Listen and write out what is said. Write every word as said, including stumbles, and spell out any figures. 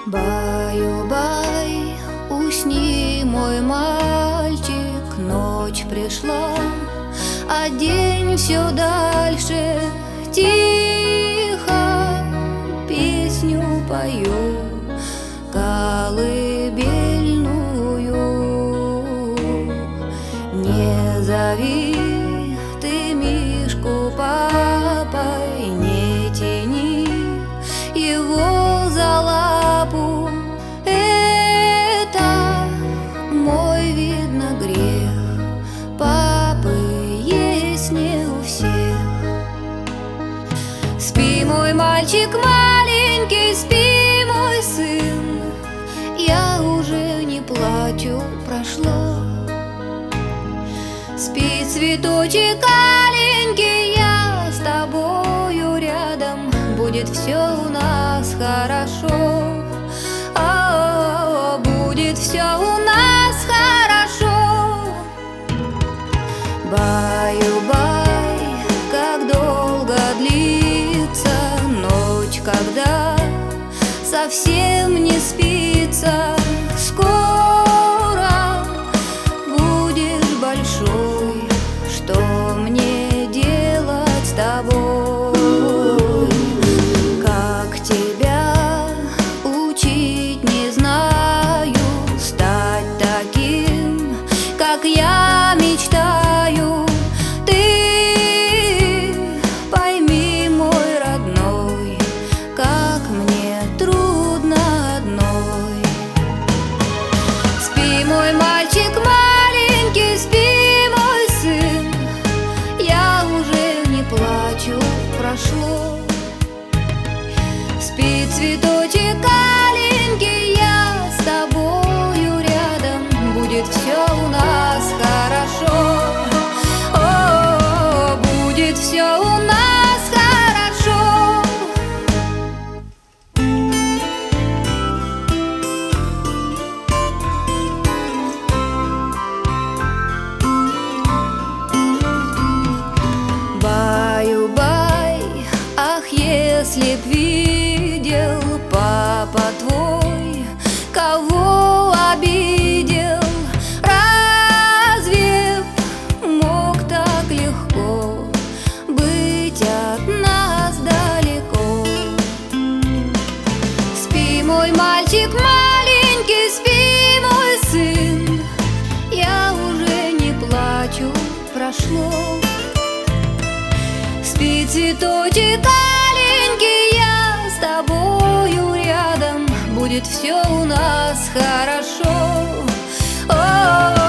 Баю-бай, усни, мой мальчик, ночь пришла, а день все дальше. Тихо песню пою, колыбельную. Не зови ты Мишку папой, не тяни его за лапу. Это мой, видно, грех. Папы есть не у всех. Спи, мой мальчик маленький, спи, мой сын. Я уже не плачу, прошло. Спи, цветочек аленький, я с тобою рядом. Будет все у нас хорошо. О, будет все у нас хорошо. Баю-бай, как долго длится ночь, когда совсем не спится. Скоро будешь большой, что мне делать с тобой? Как тебя учить не знаю, стать таким, как я мечтаю. Ты пойми, мой родной, как мне трудно одной. Спи, мой мальчик маленький, спи, мой сын. Я уже не плачу, прошло. Спи, цветочек аленький, я с тобою рядом. Будет все у нас хорошо. О, будет все у нас хорошо. Баю-бай, ах, если б видел папа твой, кого обидел. Разве мог так легко быть от нас далеко? Спи, мой мальчик маленький, спи, мой сын. Я уже не плачу, прошло. Спи, цветочек аленький, я с тобою рядом. Будет все у нас хорошо. О,